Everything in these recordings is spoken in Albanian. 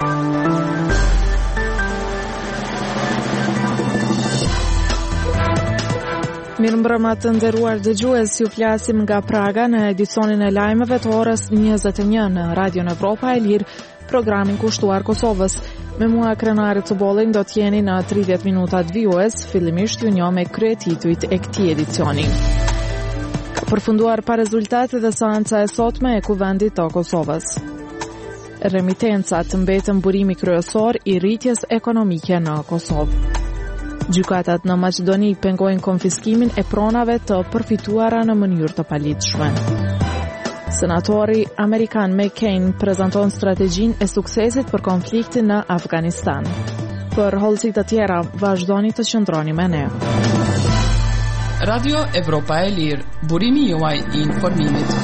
Mirëmbrëma të nderuar dëgjues, ju flasim nga Praga në edicionin e lajmeve të orës 21 në Radio Evropa e Lirë, programin kushtuar Kosovës. Me mua krenare të bollin do t'jeni në 30 minutat vijues, fillimisht ju njoh me kryetituit e këtij edicioni. Ka përfunduar pa rezultate dhe seanca e sotme e Kuvendit të Kosovës. Remitencat mbetën burimi kryesor I rritjes ekonomike në Kosovë. Gjykatat në Maqedoni pengojnë konfiskimin e pronave të përfituara në mënyrë të paligjshme. Senatori amerikan McCain prezanton strategjinë e suksesit për konfliktin në Afganistan. Për hollësit të tjera, vazhdoni të qëndroni me ne. Radio Evropa e Lirë, burimi juaj I informimit.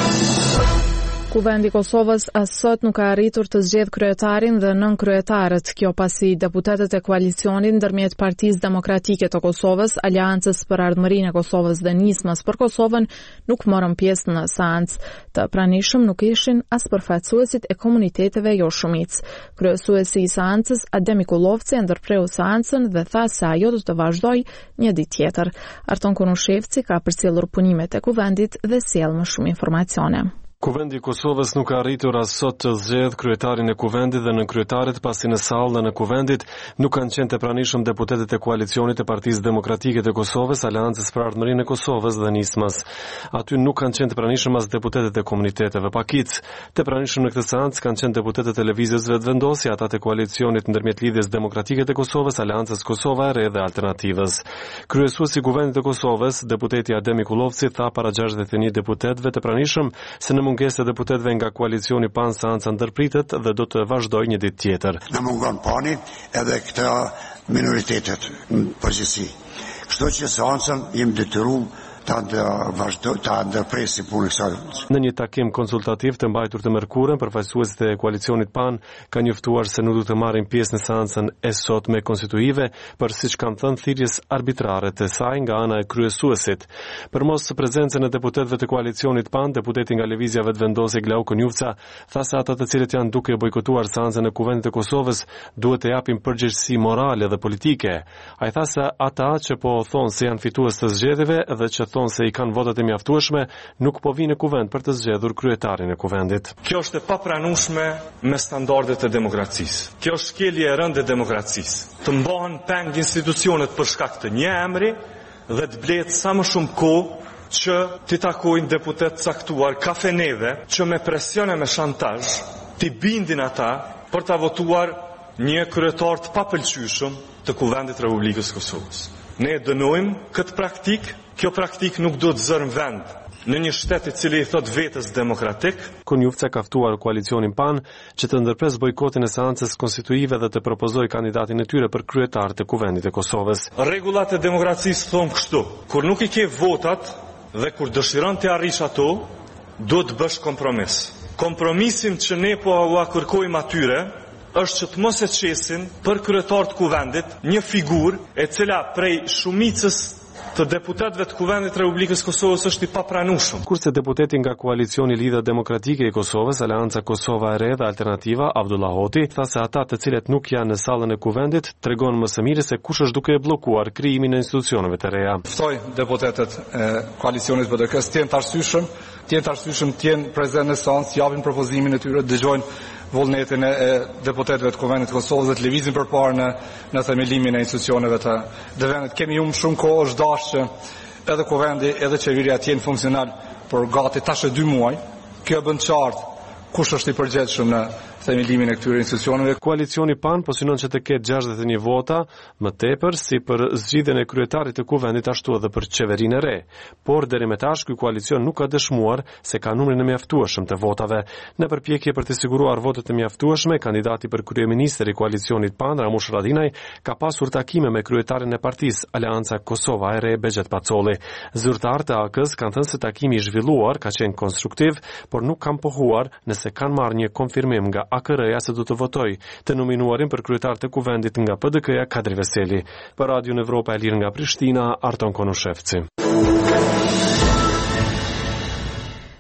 Kuvendi Kosovës as sot nuk ka arritur të zgjedhë kryetarin dhe nënkryetaret, kjo pasi deputetët e koalicionit ndërmjet Partisë Demokratike të Kosovës, Aleancës për Ardhmërinë e Kosovës dhe Nismës për Kosovën nuk morën pjesë në seancë. Të pranishëm nuk ishin as përfaqësuesit e komuniteteve jo shumicë. Kryesuesi I seancës, Ademi Kullovci, ndërpreu seancën dhe tha se ajo do të vazhdojë një ditë tjetër. Arton Kunushevci ka përcjellur punimet e kuvendit dhe sjell më shumë informacione. Kuvendi I Kosovës nuk ka arritur as sot të zgjedhë kryetarin e kuvendit dhe nënkryetaret, pasi në sallë dhe në kuvendit nuk kanë qenë të pranishëm deputetët e koalicionit e Partisë Demokratike të Kosovës, Aleancës për Ardhmërinë e Kosovës dhe Nismës. Aty nuk kanë qenë të pranishëm as deputetët e komuniteteve pakic. Të pranishëm në këtë seancë kanë qenë deputetët e Lëvizjes Vetëvendosje, ata të koalicionit ndërmjet Lidhjes Demokratike të Kosovës, Aleancës Kosova e Re dhe Alternativës. Kryesuesi I Kuvendit të Kosovës, deputeti Ademi Kullovci, tha para 61 deputetëve të pranishëm se në mungesë e deputetëve nga koalicioni pan seanca ndërpritet dhe do të vazhdojë një ditë tjetër. Në mungon pani edhe këta minoritetet në përgjithësi. Kështu që seancën jemi detyruar ta ndërpresim punën e kësaj. Në një takim konsultativ të mbajtur të mërkurën, përfaqësuesit e koalicionit PAN kanë njoftuar se nuk do të marrin pjesë në seancën e sotme konstituive për siç kanë thënë thirrjes arbitrare të saj nga ana e kryesuesit. Për mos prezencën e deputetëve të koalicionit PAN, deputeti nga Lëvizja Vetëvendosje Glauko Njufca tha se ata të cilët janë duke bojkotuar seancën e Kuvendit të Kosovës duhet të japin përgjegjësi morale dhe politike. Ai tha se ata që po thonë se janë fitues të zgjedhjeve dhe që thonë se I kanë votat e mjaftueshme, nuk po vinë në kuvend për të zgjedhur kryetarin e kuvendit. Kjo është e papranueshme me standardet e demokracisë. Kjo është shkelje e rëndë e demokracisë. Të mbahen peng institucionet për shkak të një emri dhe të bletë sa më shumë kohë që t'i takojnë deputet caktuar kafeneve që me presione me shantazh t'i bindin ata për t'a votuar një kryetar të papëlqyeshëm të Kuvendit Republikës Kosovës. Ne dënojmë këtë praktikë. Kjo praktik nuk do të zërë në vend në një shtet I cili I thot vetës demokratik. Njufca ka ftuar koalicionin PAN që të ndërpres bojkotin e seancës konstituive dhe të propozoj kandidatin e tyre për kryetar të Kuvendit të Kosovës. Rregullat e demokracisë thonë kështu: kur nuk I ke votat dhe kur dëshiron të arrish ato, do të bësh kompromis. Kompromisin që ne po ua kërkojmë atyre është që të mos e qesin për kryetar të Kuvendit një figurë e cila prej shumicës të deputetëve të Kuvendit Republikës Kosovës është I papranueshëm. Kurse deputeti nga koalicioni Lidhja Demokratike I Kosovës, Aleanca Kosova e Re dhe Alternativa, Abdullah Hoti, tha se ata të cilët nuk janë në sallën e kuvendit tregon më së miri se kush është duke bllokuar krijimin e institucioneve të reja. Ftoj deputetët e koalicionit BDK-s të jenë të arsyeshëm, të jenë prezent në seancë, japin propozimin e tyre, dëgjojnë vullnetin e deputetëve të Kuvendit të Kosovës dhe të lëvizin përpara në themelimin e institucioneve të vendit. Kemi shumë kohë, është dashur që edhe Kuvendi edhe qeveria të jenë funksional por gati tash 2 muaj. Kjo bën qartë kush është I përgjegjshëm në themelimin e këtyre institucioneve. Koalicioni PAN po synon që të ketë 61 vota më tepër si për zgjidhjen e kryetarit të kuvendit ashtu edhe për qeverinë e re. Por deri më tash ky koalicion nuk ka dëshmuar se ka numrin e mjaftueshëm të votave. Në përpjekje për të siguruar votet e mjaftueshme, kandidati për kryeministër I koalicionit PAN, Ramush Haradinaj, ka pasur takime me kryetarin e partisë Aleanca Kosova e Re, Bexhet Pacolli. Zyrtarët e AK-s kanë thënë se takimi I zhvilluar ka qenë konstruktiv, por nuk kanë pohuar nëse kanë marrë një konfirmim nga AKR-ja se do të votoj të nominuarin për kryetar të kuvendit nga PDK-ja Kadri Veseli. Për Radio Evropa e Lirë nga Prishtina, Arton Konushevci.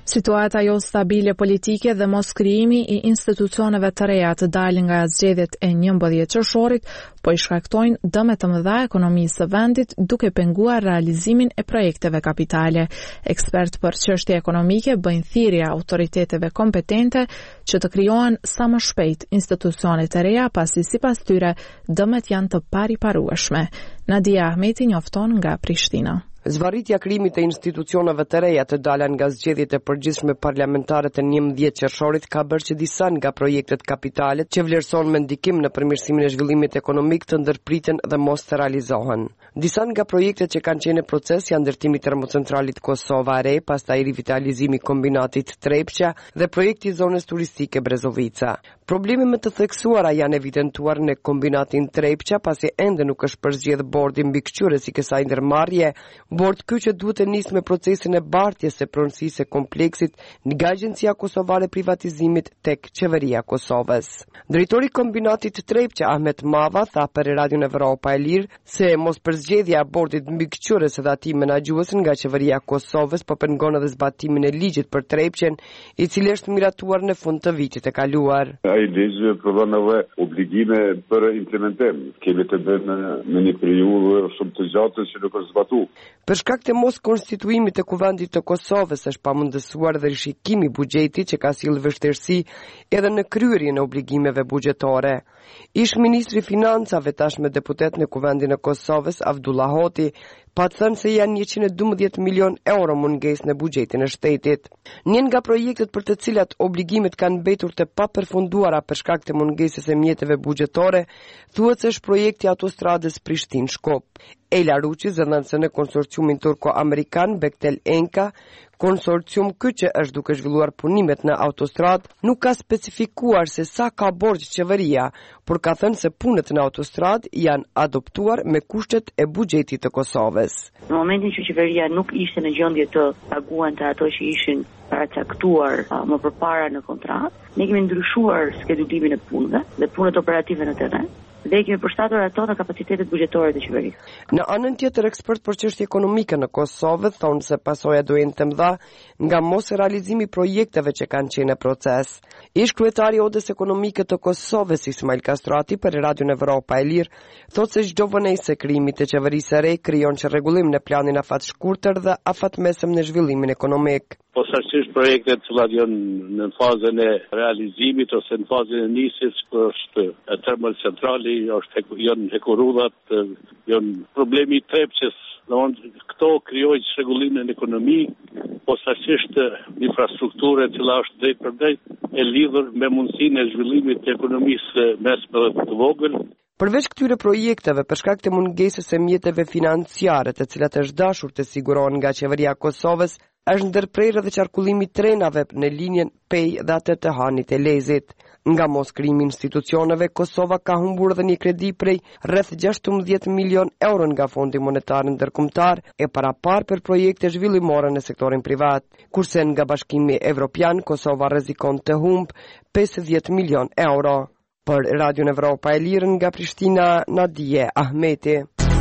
Situata jo stabile politike dhe mos krijimi I institucioneve të reja të dalin nga zgjedhjet e 11 qershorit, po I shkaktojnë dëme të mëdha ekonomisë së vendit duke penguar realizimin e projekteve kapitale. Ekspert për çështje ekonomike bëjnë thirrje autoriteteve kompetente që të krijohen sa më shpejt institucione të reja, pasi sipas tyre dëmet janë të pariparueshme. Nadia Ahmeti njofton nga Prishtina. Zvarritja krijimit të institucioneve të reja të dalën nga zgjedhjet e përgjithshme parlamentare të 11 qershorit ka bërë që disa nga projektet kapitale që vlerëson me ndikim në përmirësimin e zhvillimit ekonomik të ndërpriten dhe mos të realizohen. Disa nga projektet që kanë qenë në proces janë ndërtimi I termocentralit Kosova e Re, pastaj rivitalizimi I kombinatit Trepça dhe projekti I zonës turistike Brezovica. Probleme më të theksuara janë evidentuar në kombinatin Trepça, pasi ende nuk është përzgjedhur bordi mbikëqyrës I kësaj ndërmarrje. Bord ky që duhet të nisë me procesin e bartjes së pronësisë së kompleksit nga Agjencia Kosovare e Privatizimit tek Qeveria e Kosovës. Drejtori I kombinatit Trepça Ahmet Mava tha për Radion Evropa e Lirë se mos përzgjedhja e bordit mbikëqyrës dhe atij menaxhues nga Qeveria e Kosovës po pengon edhe zbatimin e ligjit për Trepçën, I cili është miratuar në fund të vitit të kaluar. Ai ligj prodhon edhe obligime për implementim. Kemi të bëjmë në një periudhë shumë të gjatë që nuk është zbatuar. Për shkak të mos konstituimit të Kuvendit të Kosovës është pamundësuar dhe rishikimi I buxhetit që ka sjellë vështirësi edhe në kryerjen e obligimeve buxhetare. Ish ministri I Financave tashmë deputet në Kuvendin e Kosovës Avdullah Hoti pa thënë se janë 112 milion euro mungesë në buxhetin e shtetit. Një nga projektet për të cilat obligimet kanë mbetur të papërfunduara për shkak të mungesës së mjeteve buxhetare, thuhet se është projekti I autostradës Prishtinë-Shkop. Ela Ruçi, zëdhënëse në konsorciumin turko-amerikan Bechtel Enka, konsorcium ky që është duke zhvilluar punimet në autostradë, nuk ka specifikuar se sa ka borxh qeveria, por ka thënë se punët në autostradë janë adoptuar me kushtet e buxhetit të Kosovës. Në momentin që qeveria nuk ishte në gjendje të paguante ato që ishin paracaktuar më përpara në kontratë, ne kemi ndryshuar skedullimin e punëve dhe punët operative në terren. Dhe kemi përshtatur ato në kapacitetet buxhetore të qeverisë. Në anën tjetër, ekspert për çështje ekonomike në Kosovë thonë se pasoja do jenë të mëdha nga mos realizimi I projekteve që kanë qenë në proces. Ish kryetari I Odës Ekonomike të Kosovës Ismail Kastrati për Radion Evropa e Lirë thotë se çdo vonesë e krijimit të qeverisë së re krijon çrregullim në planin afat shkurtër dhe afat mesëm në zhvillimin ekonomik. Posaçërisht projektet që janë në fazën e realizimit ose në fazën e nisjes, është termocentrali, janë hekurudhat, janë problemi I Trepçës. Këto krijojnë çrregullim në ekonomi, posaçërisht infrastrukturë që është drejt për drejt e lidhur me mundësinë e zhvillimit të ekonomisë mesme dhe të vogël. Përveç këtyre projekteve, për shkak të mungesës së mjeteve financiare, të cilat është dashur të sigurohen nga qeveria e Kosovës, është ndërprerë edhe qarkullimi I trenave në linjen Pej dhe atë të Hanit e Lezit. Nga mos krijimi I institucioneve, Kosova ka humbur edhe një kredi prej rreth 16 milion euro nga Fondi Monetar Ndërkombëtar e parapar për projekte zhvillimore në sektorin privat, kurse nga Bashkimi Evropian Kosova rrezikon të humbë 50 milion euro. Për Radion Evropa e Lirë nga Prishtina, Nadia Ahmeti.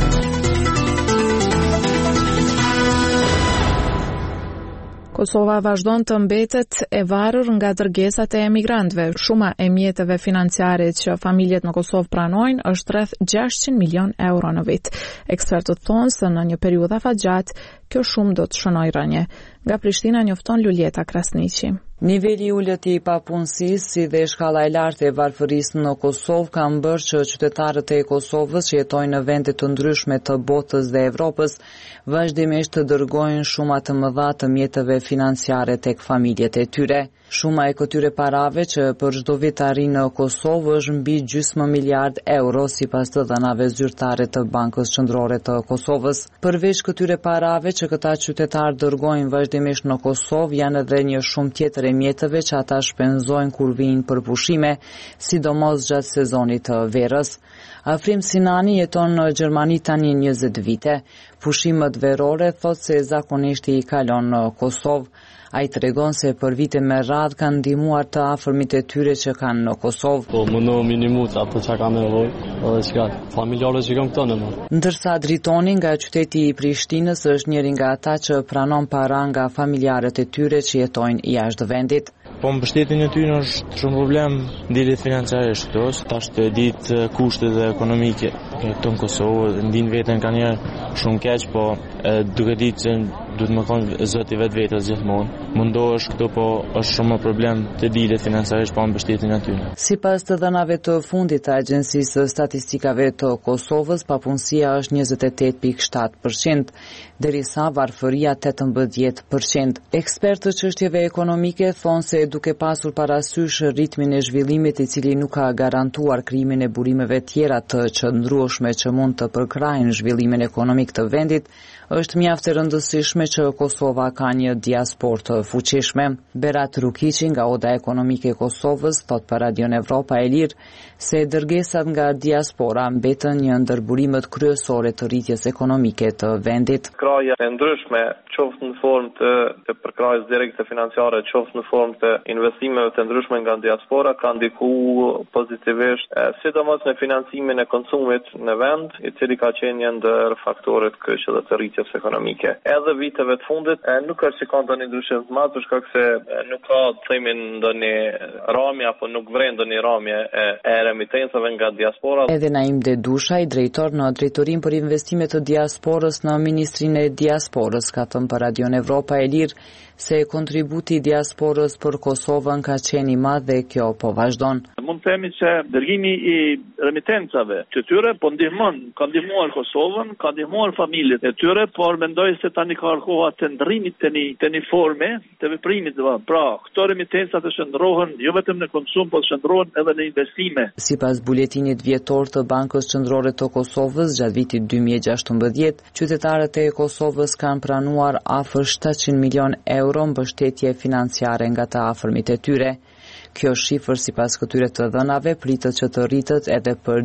Kosova vazhdon të mbetet e varur nga dërgesat e emigrantëve. Shuma e mjeteve financiare që familjet në Kosovë pranojnë është rreth 600 milion euro në vit. Ekspertët thonë se në një periudhë afatgjatë kjo shumë do të shënojë rënje. Nga Prishtina njofton Luljeta Krasniqi. Niveli I ulët I papunësisë si dhe shkalla e lartë e varfërisë në Kosovë kanë bërë që qytetarët e Kosovës që jetojnë në vende të ndryshme të botës dhe Evropës vazhdimisht të dërgojnë shuma të mëdha të mjeteve financiare tek familjet e tyre. Shuma e këtyre parave që për çdo vit arrin në Kosovë është mbi gjysmë miliard euro sipas të dhënave zyrtare të Bankës Qendrore të Kosovës. Përveç këtyre parave që këta qytetarë dërgojnë vazhdimisht në Kosovë, janë edhe një shumë tjetër e mjeteve që ata shpenzojnë kur vijnë për pushime, sidomos gjatë sezonit të verës. Afrim Sinani jeton në Gjermani tani 20 vite. Pushimet verore thotë se zakonisht I kalon në Kosovë. Ai tregon se për vite me radhë kanë ndihmuar të afërmit e tyre që kanë në Kosovë. Po mundohem minimut ato që kam nevojë, edhe çka familjarët që kam këto në më. Ndërsa Dritoni nga qyteti i Prishtinës është njëri nga ata që pranon para nga familjarët e tyre që jetojnë jashtë vendit. Po mbështetjen e tyre është shumë problem ndihet financiarisht këto, tash të ditë kushtet ekonomike këtu në Kosovë, ndin veten kanë një shumë keq, po duke ditë se duhet më konë zoti vetës gjithmonë. Mundohesh këtu, po është shumë problem të dilet financiarisht pa mbështetjen e tyre. Sipas të dhënave të fundit të Agjencisë së Statistikave të Kosovës, papunësia është 28.7%, derisa varfëria 18%. Ekspertët çështjeve ekonomike thonë se duke pasur parasysh ritmin e zhvillimit i cili nuk ka garantuar krijimin e burimeve tjera të qëndrueshme që mund të përkrajnë zhvillimin ekonomik të vendit, është mjaft e rëndësishme që Kosova ka një diasporë të fuqishme. Berat Rukiqi nga Oda Ekonomike e Kosovës thot për Radion Evropa e Lirë se dërgesat nga diaspora mbetën një ndër burimet kryesore të rritjes ekonomike të vendit. Kraja e ndryshme, qoftë në formë të përkrajës direkte financiare, qoftë në formë të investimeve të ndryshme nga diaspora, ka ndiku pozitivisht, sidomos në financimin e konsumit në vend, i cili ka qenë një ndër faktorët kyç edhe të rritjes ekonomike. Edhe viteve të fundit nuk është që ka ndonjë ndryshim të madh, për shkak se nuk ka themin ndonjë ramje apo nuk vren ndonjë ramje e remitencave nga diaspora. Edhe Naim Dedusha, i drejtor në Drejtorinë për Investime të Diasporës në Ministrinë e Diasporës, ka thënë për Radion Evropa e Lirë se kontributi i diasporës për Kosovën ka qenë i madh dhe kjo po vazhdon. Mund të themi që dërgimi i remitencave të tyre po ka ndihmuar Kosovën, ka ndihmuar familjet e tyre, por mendoj se tani ka koha të ndrrimit të një forme të veprimit. Pra, këto remitenca të shndrohen jo vetëm në konsum, por shndrohen edhe në investime. Sipas buletinit vjetor të Bankës Qendrore të Kosovës, gjatë vitit 2016, qytetarët e Kosovës kanë pranuar afër 700 milion euro mbështetje financiare nga të afërmit e tyre. Kjo shifër sipas këtyre të dhënave pritet që të rritet edhe për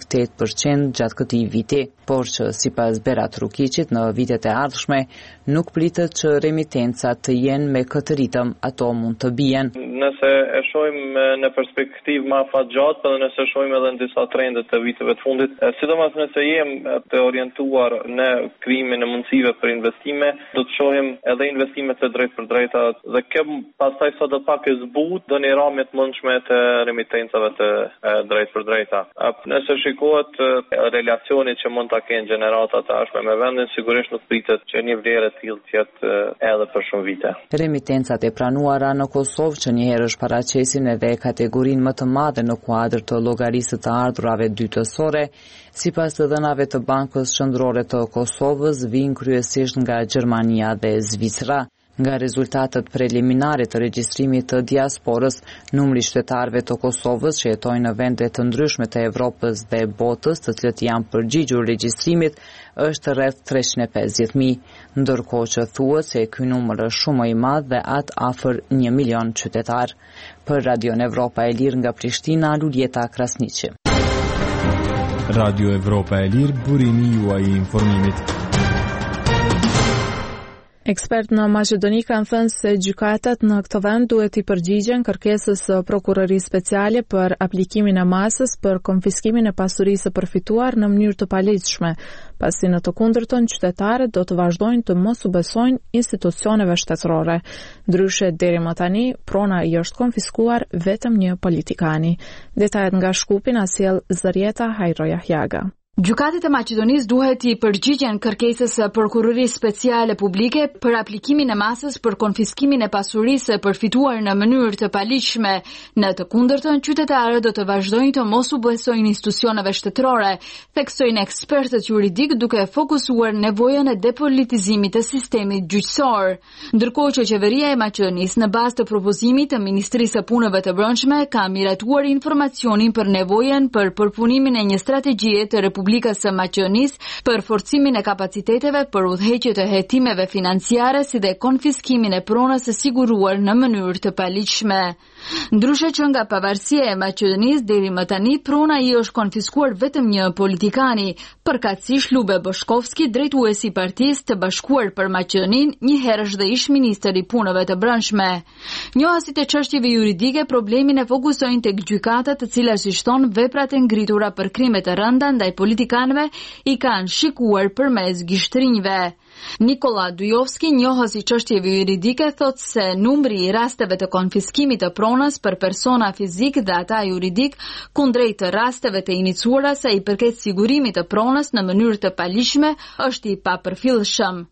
2.8% gjatë këtij viti, por që sipas Berat Rukiqit në vitet e ardhshme nuk pritet që remitencat të jenë me këtë ritëm, ato mund të bien. Nëse e shohim në perspektivë më afatgjatë, edhe nëse shohim edhe në disa trende të viteve të fundit, sidomos nëse jemi të orientuar në krijimin e mundësive për investime, do të shohim edhe investime të drejta dhe kjo pastaj sot do pak e zbut doni ramje të mundshme të remitencave të drejta. Nëse shikohet relacioni që mund ta kenë gjeneratat e ardhshme me vendin, sigurisht nuk pritet që një vlerë e tillë të jetë edhe për shumë vite. Remitencat e pranuara në Kosovë që njëherë paraqesin edhe kategorinë më të madhe në kuadër të llogarisë të ardhurave dytësore, sipas të dhënave të Bankës Qendrore të Kosovës, vijnë kryesisht nga Gjermania dhe Zvicra. Nga rezultatet preliminare të regjistrimit të diasporës, numri qytetarëve të Kosovës që jetojnë në vende të ndryshme të Evropës dhe botës, të cilët janë përgjigjur regjistrimit, është rreth 350.000, ndërkohë që thuhet se ky numër është shumë më i madh dhe atë afër 1 milion qytetar. Për Radion Evropa e Lirë nga Prishtina, Luljeta Krasniqi. Radio Evropa e Lirë, burimi juaj i informimit. Ekspert në Maqedoni kanë thënë se gjykatat në këtë vend duhet i përgjigjen kërkesës së prokurorisë speciale për aplikimin e masës për konfiskimin e pasurisë së përfituar në mënyrë të paligjshme, pasi në të kundërtën qytetarët do të vazhdojnë të mos u besojnë institucioneve shtetërore. Ndryshe deri më tani, prona i është konfiskuar vetëm një politikani. Detajet nga Shkupi na sjell Zërieta Hajroja Hjaga. Gjykatet e Maqedonisë duhet i përgjigjen kërkesës së prokurorisë speciale publike për aplikimin e masës për konfiskimin e pasurisë së përfituar në mënyrë të paligjshme. Në të kundërtën, qytetarët do të vazhdojnë të mos u besojnë institucioneve shtetërore, theksojnë ekspertët juridik duke fokusuar nevojën e depolitizimit të sistemit gjyqësor. Ndërkohë që qeveria e Maqedonisë në bazë të propozimit të Ministrisë së Punëve të Brendshme ka miratuar informacionin për nevojën për përpunimin e një strategjie të Republikës së Maqedonisë për forcimin e kapaciteteve për udhëheqje të hetimeve financiare si dhe konfiskimin e pronës së siguruar në mënyrë të paligjshme. Ndryshe që nga pavarësia e Maqedonisë deri më tani prona i është konfiskuar vetëm një politikani, përkatësisht Lube Boshkovski, drejtuesi i Partisë të Bashkuar për Maqedoninë, një herësh dhe ish ministër i punëve të brendshme. Njohësit e çështjeve juridike problemin e fokusojnë tek gjykata, të cilat si shton veprat e ngritura për krime të rënda ndaj politikanëve i kanë shikuar përmes gishtrinjve. Nikola Dujovski, njohës i çështjeve juridike, thotë se numri i rasteve të konfiskimit të pronës për persona fizik dhe ata juridik kundrejt të rasteve të iniciuara sa i përket sigurimit të pronës në mënyrë të paligjshme është i papërfillshëm.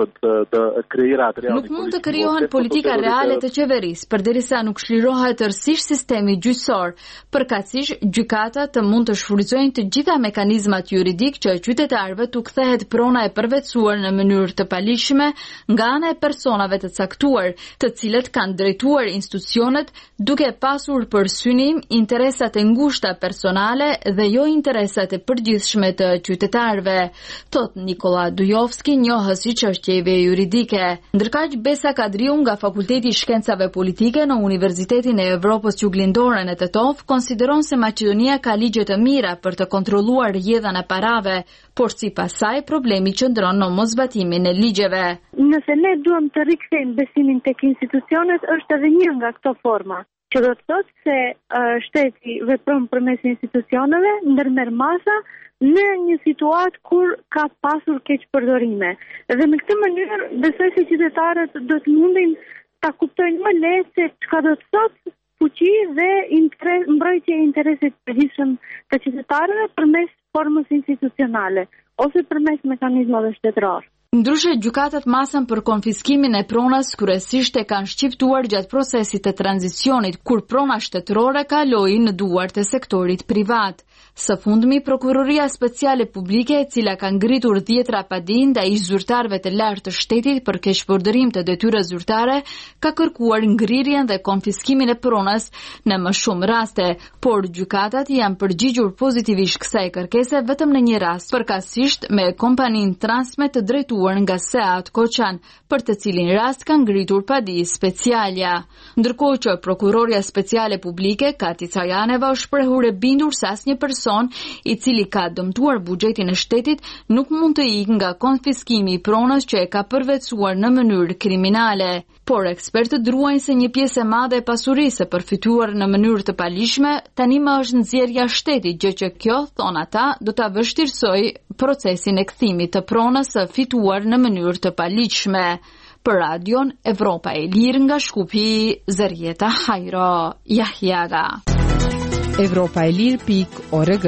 Nuk mund të krijohen politika reale të qeverisë, përderisa nuk shlirohet tërësisht sistemi gjyqësor. Përkatësisht, gjykatat mund të shfrytëzojnë të gjitha mekanizmat juridik që qytetarëve t'u kthehet prona e përvetësuar në mënyrë të paligjshme nga ana e personave të caktuar, të cilët kanë drejtuar institucionet duke pasur për synim interesat e ngushta personale dhe jo interesat e përgjithshme të qytetarëve, thot Nikola Dujovski, njohës i çështjeve juridike. Ndërkaq Besa Kadriu nga Fakulteti i Shkencave Politike në Universitetin e Evropës Juglindore në Tetov konsideron se Maqedonia ka ligje të mira për të kontrolluar rrjedhën e parave, por sipas saj problemi qëndron në mosbatimin e ligjeve. Nëse ne duam të rikthejmë besimin tek institucionet, është edhe një nga këto forma, që do të thotë se shteti vepron përmes institucioneve, ndërmerr masa në një situatë kur ka pasur keqpërdorime. Dhe në këtë mënyrë besoj se qytetarët do të mundin ta kuptojnë më lehtë se çka do të thotë fuqi dhe mbrojtje e interesit të përgjithshëm të qytetarëve përmes formës institucionale ose përmes mekanizmave shtetëror. Ndryshe, gjykatat masën për konfiskimin e pronës kryesisht e kanë shqiptuar gjatë procesit të tranzicionit, kur prona shtetërore kaloi në duart e sektorit privat. Së fundmi, Prokuroria Speciale Publike, e cila ka ngritur 10 padin ndaj zyrtarëve të lartë të shtetit për keqpërdërim të detyrës zyrtare, ka kërkuar ngrirjen dhe konfiskimin e pronës në më shumë raste, por gjykatat janë përgjigjur pozitivisht kësaj kërkese vetëm në një rast, përkatësisht me kompaninë Transmet të drejtuar nga Seat Koçan, për të cilin rast ka ngritur padi specialja. Ndërkohë që Prokuroria Speciale Publike, Kati Cajaneva, është shprehur e bindur se asnjë person i cili ka dëmtuar buxhetin e shtetit nuk mund të ikë nga konfiskimi i pronës që e ka përvetësuar në mënyrë kriminale. Por ekspertët druajnë se një pjesë e madhe e pasurisë e përfituar në mënyrë të paligjshme tani më është nxjerrja e shtetit, gjë që kjo, thon ata, do ta vështirësoj procesin e kthimit të pronës së fituar në mënyrë të paligjshme. Për Radion Evropa e Lirë nga Shkupi, Zërjeta Hajro Jahjaga. Evropaelir.org.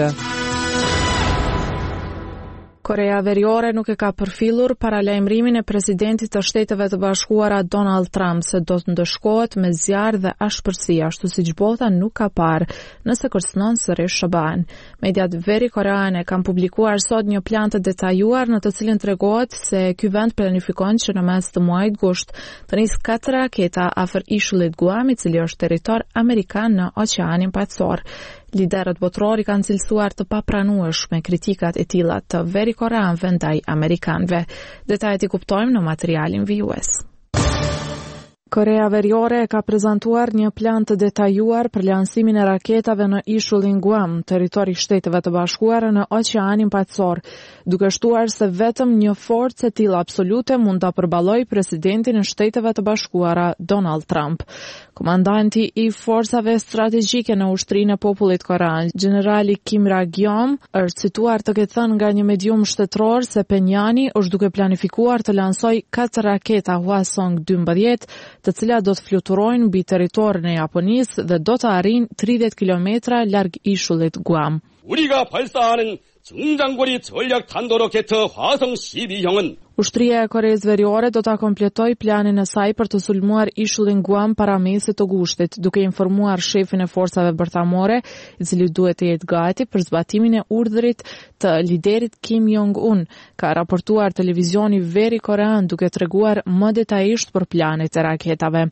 Korea Veriore nuk e ka përfillur paralajmërimin e presidentit të Shteteve të Bashkuara Donald Trump se do të ndëshkohet me zjarr dhe ashpërsi, ashtu siç bota nuk ka parë nëse kërcënon sërish SBA-n. Mediat verikoreane kanë publikuar sot një plan të detajuar në të cilin tregohet se ky vend planifikon që në mes të muajit gusht të nisë 4 raketa afër ishullit Guam, i cili është territor amerikan në Oqeanin Paqësor. Liderët botror i kanë cilësuar të papranueshme kritikat e tilla të verikoreanëve ndaj amerikanëve. Detajet i kuptojmë në materialin vijues. Korea Veriore ka prezantuar një plan të detajuar për lansimin e raketave në ishullin Guam, territori i Shteteve të Bashkuara në Oqeanin Paqësor, duke shtuar se vetëm një forcë e tillë absolute mund ta përballojë presidentin e Shteteve të Bashkuara Donald Trump. Komandanti i forcave strategjike në Ushtrinë e Popullit Korean, generali Kim Ra-gyom, është cituar të ketë thënë nga një medium shtetëror se Penjani është duke planifikuar të lansojë 4 raketa Hwasong-12, të cilat do të fluturojnë mbi territorin e Japonisë dhe do të arrijnë 30 kilometra larg ishullit Guam. 우리가 발사하는 중장거리 전략 탄도로켓 화성 12형은 Ushtria e Koreas Veriore do ta kompletoj planin e saj për të sulmuar ishullin Guam para mesit të gushtit, duke informuar shefin e forcave bërthamore, i cili duhet të jetë gati për zbatimin e urdhrit të liderit Kim Jong-un, ka raportuar televizioni Veri Korean, duke treguar më detajisht për planet e raketave.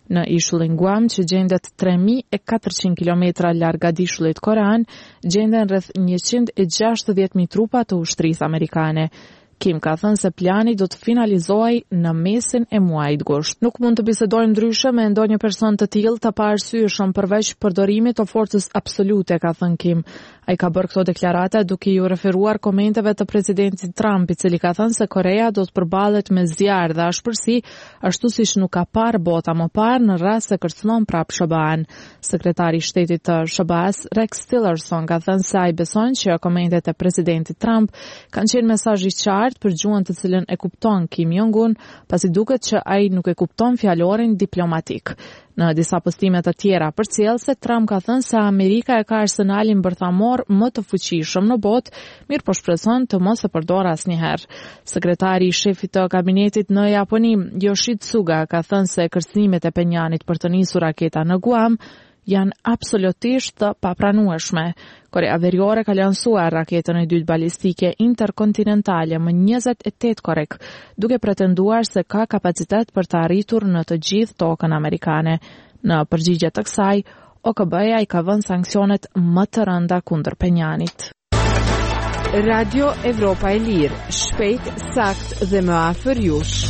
Në ishullin Guam, që gjendet 3400 km larg ishulit Korean, gjenden rreth 160.000 trupa të ushtrisë amerikane. Kim ka thënë se plani do të finalizohej në mesin e muajit gusht. Nuk mund të bisedojmë ndryshe me ndonjë person të tillë të paarsyeshëm përveç përdorimit të forcës absolute, ka thënë Kim. Ai ka bërë këto deklarata duke ju referuar komenteve të presidentit Trump, i cili ka thënë se Korea do të përballet me zjarr dhe ashpërsi, ashtu siç nuk ka parë bota më parë në rast se kërcënon prapë SBA-n. Sekretari i shtetit të SBA-s, Rex Tillerson, ka thënë se ai beson që komentet e presidentit Trump kanë qenë mesazh i qartë për gjuhën të cilën e kupton Kim Jong-un, pasi duket që ai nuk e kupton fjalorin diplomatik. Në disa postime të tjera përcjellse, Trump ka thënë se Amerika e ka arsenalin bërthamor më të fuqishëm në botë, mirë po shpreson të mos e përdor asnjëherë. Sekretari i shefit të kabinetit në Japoni, Yoshihide Suga, ka thënë se kërcënimet e Penjanit për të nisur raketa në Guam janë absolutisht të papranueshme. Korea Veriore ka lansuar raketën e dytë balistike interkontinentale më 28 korek, duke pretenduar se ka kapacitet për të arritur në të gjithë tokën amerikane. Në përgjigje të kësaj, OKB-ja i ka vënë sanksionet më të rënda kundër Penjanit. Radio Evropa e Lirë, shpejt, sakt dhe më afër jush.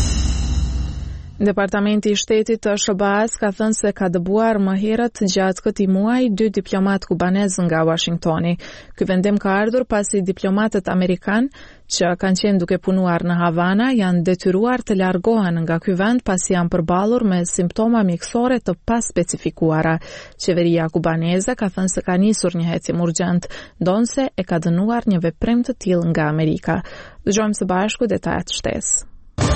Departamenti i Shtetit të SBA-s ka thënë se ka dëbuar më herët gjatë këtij muaji 2 diplomat kubanez nga Washingtoni. Ky vendim ka ardhur pasi diplomatët amerikan që kanë qenë duke punuar në Havana janë detyruar të largohen nga ky vend pasi janë përballur me simptoma mjekësore të paspecifikuara. Qeveria kubaneze ka thënë se ka nisur një hecim urgjent, ndonse e ka dënuar një veprim të tillë nga Amerika. Dëgjojmë së bashku detajet shtesë.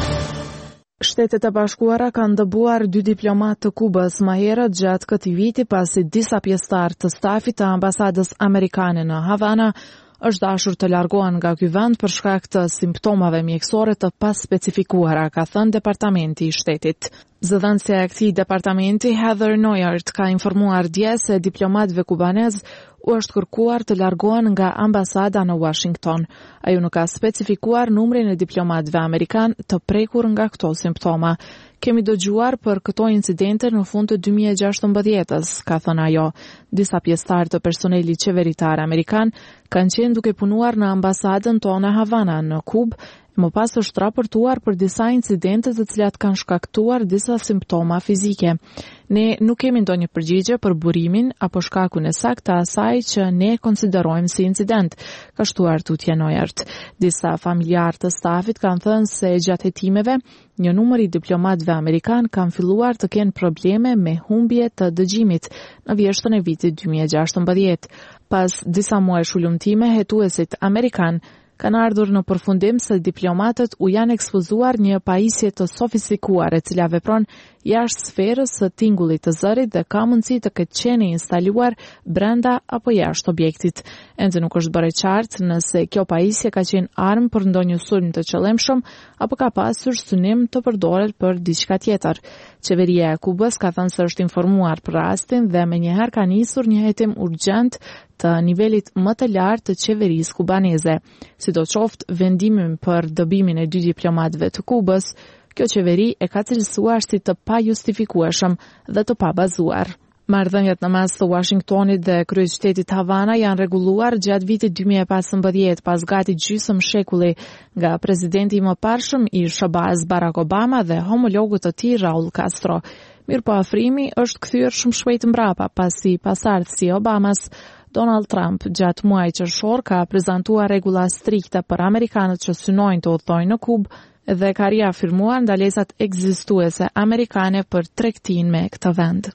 Shtetet e Bashkuara kanë dëbuar 2 diplomat të Kubës më herët gjatë këtij viti pasi disa pjesëtarë të stafit të ambasadës amerikane në Havana është dashur të largohen nga ky vend për shkak të simptomave mjekësore të paspecifikuara, ka thënë Departamenti i Shtetit. Zëdhënësja e këtij departamenti, Heather Nauert, ka informuar dje se diplomatëve kubanez u është kërkuar të largohen nga ambasada në Washington. Ajo nuk ka specifikuar numrin e diplomatëve amerikan të prekur nga këto simptoma. Kemi dëgjuar për këto incidente në fund të 2016-s, ka thënë ajo. Disa pjesëtarë të personelit qeveritar amerikan kanë qenë duke punuar në ambasadën tonë Havana në Kubë. Më pas është raportuar për disa incidente të cilat kanë shkaktuar disa simptoma fizike. Ne nuk kemi ndonjë përgjigje për burimin apo shkakun e saktë të asaj që ne konsiderojmë si incident, ka shtuar tutje Nauert. Disa familjarë të stafit kanë thënë se gjatë hetimeve, një numër i diplomatëve amerikan kanë filluar të kenë probleme me humbje të dëgjimit në vjeshtën e vitit 2016. Pas disa muaj shulumtime, hetuesit amerikan kanë ardhur në përfundim se diplomatët u janë ekspozuar një pajisje të sofistikuar e cila vepron jashtë sferës së tingullit të zërit dhe ka mundësi të ketë qenë instaluar brenda apo jashtë objektit. Ende nuk është bërë qartë nëse kjo pajisje ka qenë armë për ndonjë sulm të qëllimshëm apo ka pasur synim të përdoret për diçka tjetër. Qeveria e Kubës ka thënë se është informuar për rastin dhe menjëherë ka nisur një hetim urgjent të nivelit më të lartë të qeverisë kubaneze. Sidoqoftë, vendimin për dëbimin e 2 diplomatëve të Kubës, kjo qeveri e ka cilësuar si të pajustifikueshëm dhe të pabazuar. Marrëdhëniet në mes të Washingtonit dhe kryeqytetit Havana janë rregulluar gjatë vitit 2015 pas gati gjysmë shekulli nga presidenti i mëparshëm i SBA-s Barack Obama dhe homologut të tij Raul Castro. Mirëpo afrimi është kthyer shumë shpejt mbrapa pasi pasardhësi Obamas Donald Trump gjatë muajit qershor ka prezantuar rregulla strikte për amerikanët që synojnë të udhtojnë në Kubë dhe ka riafirmuar ndalesat ekzistuese amerikane për tregtinë me këtë vend.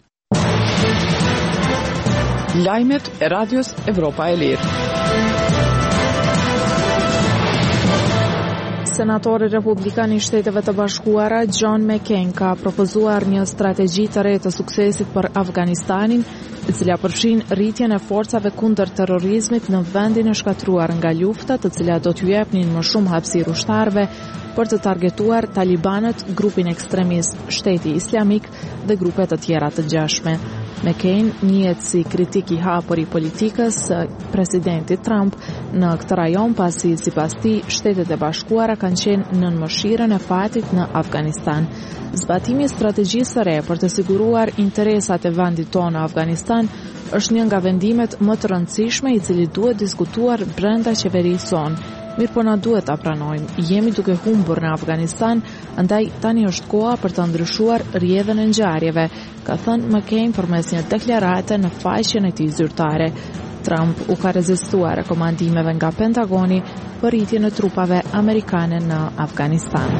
Lajmet e Radios Evropa e Lirë. Senatori Republikan i Shteteve të Bashkuara John McCain ka propozuar një strategji të re të suksesit për Afganistanin, e cila përfshin rritjen e forcave kundër terrorizmit në vendin e shkatruar nga lufta, të cilat do t'ju jepnin më shumë hapësirë ushtarëve për të targetuar talibanët, grupin ekstremist Shteti Islamik dhe grupe të tjera të gjashme. McCain njihet si kritik I hapur I politikës së presidentit Trump në këtë rajon pasi sipas tij Shtetet e Bashkuara kanë qenë nën mëshirën e fatit në Afganistan. Zbatimi I strategjisë së re për të siguruar interesat e vendit tonë në Afganistan është një nga vendimet më të rëndësishme I cili duhet diskutuar brenda qeverisë sonë. Mirë po na duhet ta pranojmë, jemi duke humbur në Afganistan, andaj tani është koha për të ndryshuar rrjedhën e ngjarjeve, ka thënë McCain përmes një deklarate në faqen e tij zyrtare. Trump u ka rezistuar rekomandimeve nga Pentagoni për rritjen e trupave amerikane në Afganistan.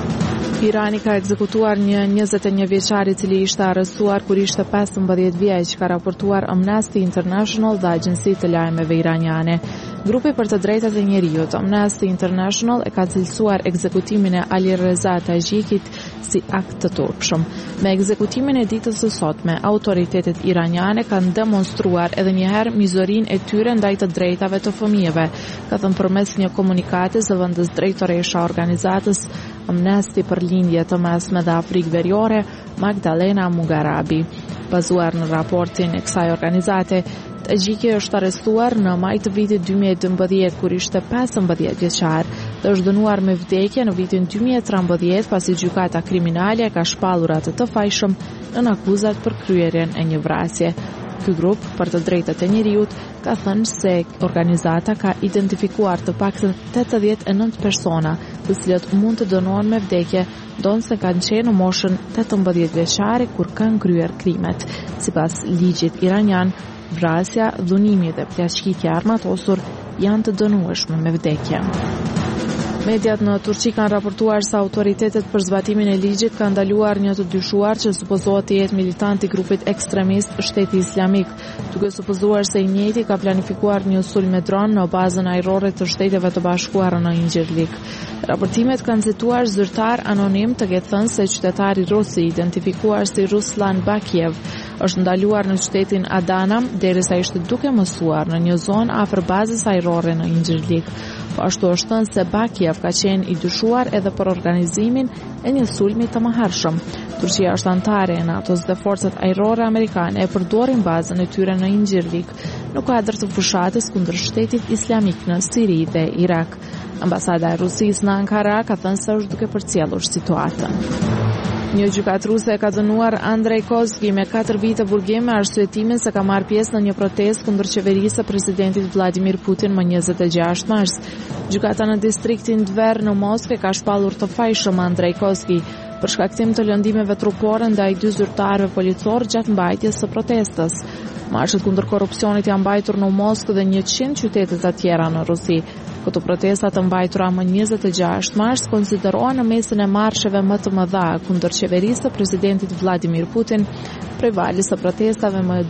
Irani ka ekzekutuar një 21 vjeçar I cili ishte arrestuar kur ishte 15 vjeç, ka raportuar Amnesty International dhe agjencitë të lajmeve iraniane. Grupi për të drejtat e njerëzit Amnesty International e ka cilësuar ekzekutimin e Ali Reza Tajikit si akt të turpshëm. Me ekzekutimin e ditës së sotme, autoritetet iraniane kanë demonstruar edhe një herë mizorinë e tyre ndaj të drejtave të fëmijëve, ka thënë përmes një komunikati zëvendës drejtoresha organizatës Amnesty për lindje të mesme dhe Afrikë Veriore, Magdalena Mugarabi. Bazuar në raportin e kësaj organizate, Tajiki është arrestuar në maj të vitit 2012 kur ishte 15 vjeçar dhe është dënuar me vdekje në vitin 2013 pasi gjykata kriminale ka shpallur atë të fajshëm në akuzat për kryerjen e një vrasje. Ky grup për të drejtat e njerëzit ka thënë se organizata ka identifikuar të paktën 89 persona, të cilët mund të dënohen me vdekje, ndonse kanë qenë në moshën 18 vjeçare kur kanë kryer krimet. Sipas ligjit iranian, vrasja, dhunimi dhe plashkitja armatosur janë të dënueshme me vdekje. Mediat në Turqi kanë raportuar se autoritetet për zbatimin e ligjit kanë ndaluar një të dyshuar që supozohet të jetë militant I grupit ekstremist Shteti Islamik, duke supozuar se I njëjti ka planifikuar një sulm me dron në bazën ajrore të Shteteve të Bashkuara në Incirlik. Raportimet kanë cituar zyrtar anonim të ketë thënë se qytetari rus I identifikuar si Ruslan Bakiev është ndaluar në qytetin Adana derisa ishte duke mësuar në një zonë afër bazës ajrore në Incirlik. Po ashtu është thënë se Bakiev ka qenë I dyshuar edhe për organizimin e një sulmi të mëhershëm. Turqia është antare e NATO-s dhe forcat ajrore amerikane e përdorin bazën e tyre në Incirlik në kuadër të fushatës kundër Shtetit Islamik në Siri dhe Irak. Ambasada e Rusisë në Ankara ka thënë se është duke përcjellur situatën. Një gjykatë ruse ka dënuar Andrej Kozgi me 4 vite burgim me arsyetimin se ka marrë pjesë në një protestë kundër qeverisë së presidentit Vladimir Putin më 26 mars. Gjykata në distriktin Tver në Moskë ka shpallur të fajshëm Andrej Kozgi për shkaktim të lëndimeve trupore ndaj 2 zyrtarëve policor gjatë mbajtjes së protestës. Marshet kundër korrupsionit janë mbajtur në Moskë dhe 100 qytete të tjera në Rusi. Këto protesta të mbajtura më 26 mars konsiderohen në mesin e marsheve më të mëdha kundër qeverisë së presidentit Vladimir Putin prej valës së protestave më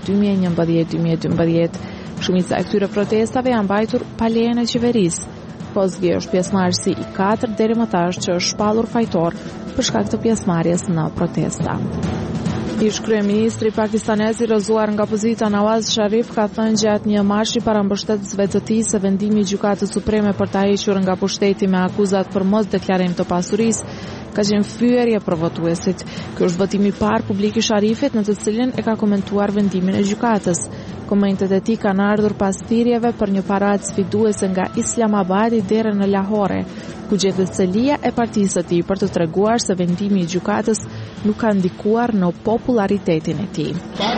2011-2012. Shumica e këtyre protestave janë mbajtur pa lejen e qeverisë. Kozgi është pjesëmarrësi I 4 deri më tash që është shpallur fajtor për shkak të pjesëmarrjes në protesta. Ish kryeministri pakistanez I rrëzuar nga opozita Nawaz Sharif ka thënë gjatë një marshi para mbështetësve të tij se vendimi I Gjykatës Supreme për ta hequr nga pushteti me akuzat për mos deklarim të pasurisë ka qenë fyerje për votuesit. Ky është votimi I parë publik I Sharifit në të cilin e ka komentuar vendimin e gjykatës. Komentet e tij kanë ardhur pas thirrjeve për një paradë sfiduese nga Islamabadi deri në Lahore, ku gjetet Celia e partisë së tij për të treguar se vendimi I gjykatës nuk ka ndikuar në popularitetin e tij.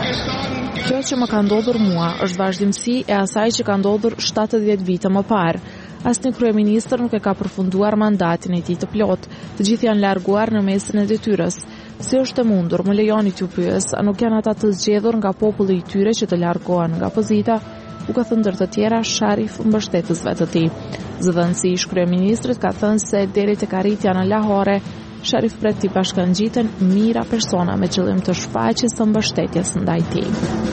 Kjo që më ka ndodhur mua është vazhdimsi e asaj që ka ndodhur 70 vite më parë. Asnjë kryeministër nuk e ka përfunduar mandatin e tij të plot. Të gjithë janë larguar në mesin e detyrës. Si është e mundur, më lejoni t'ju pyes, a nuk janë ata të zgjedhur nga populli I tyre që të largohen nga opozita? U ka thënë ndër të tjera Sharif mbështetësve të tij. Zëvendësi I kryeministrit ka thënë se deri tek arritja në Lahore, Sharif pret t'i bashkangjiten mijëra persona me qëllim të shfaqjes së mbështetjes ndaj tij.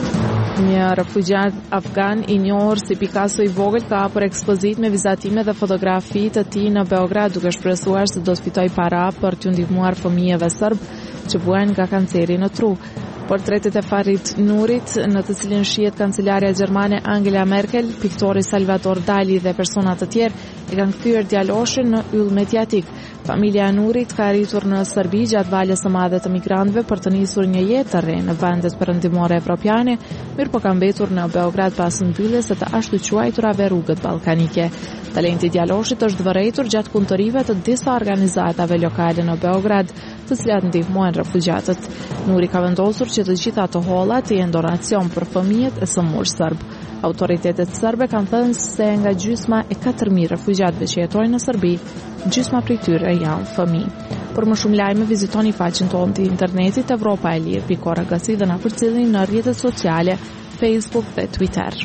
Një refugjat afgan I njohur si Picasso I vogël ka hapur ekspozit me vizatime dhe fotografi të tij në Beograd, duke shpresuar se do të fitojë para për t'u ndihmuar fëmijëve serb që vuajnë nga kanceri në tru. Portretet e Farit Nurit, në të cilin shihet kancelarja gjermane Angela Merkel, piktori Salvador Dali dhe persona të tjerë, e kanë kthyer djaloshin në yll mediatik. Familja e Nurit ka arritur në Serbi gjatë valës së madhe të migrantëve për të nisur një jetë të re në vendet perëndimore evropiane, mirëpo ka mbetur në Beograd pas mbylljes së të ashtu quajturave rrugët ballkanike. Talenti i djaloshit është vërejtur gjatë punëtorive të disa organizatave lokale në Beograd, të cilat ndihmojnë refugjatët. Nuri ka vendosur që të gjitha ato holla të jenë donacion për fëmijët e sëmurë serb. Autoritetet serbe kanë thënë se nga gjysma e 4.000 refugjatëve që jetojnë në Serbi, gjysma prej tyre janë fëmijë. Për më shumë lajme vizitoni faqen tonë të internetit evropaelir.org dhe na përcjellni në rrjetet sociale, Facebook dhe Twitter.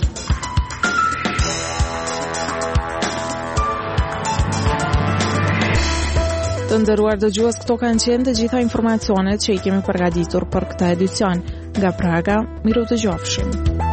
Të nderuar dëgjues, këto kanë qenë të gjitha informacionet që i kemi përgatitur për këtë edicion. Nga Praga, miru dëgjofshim.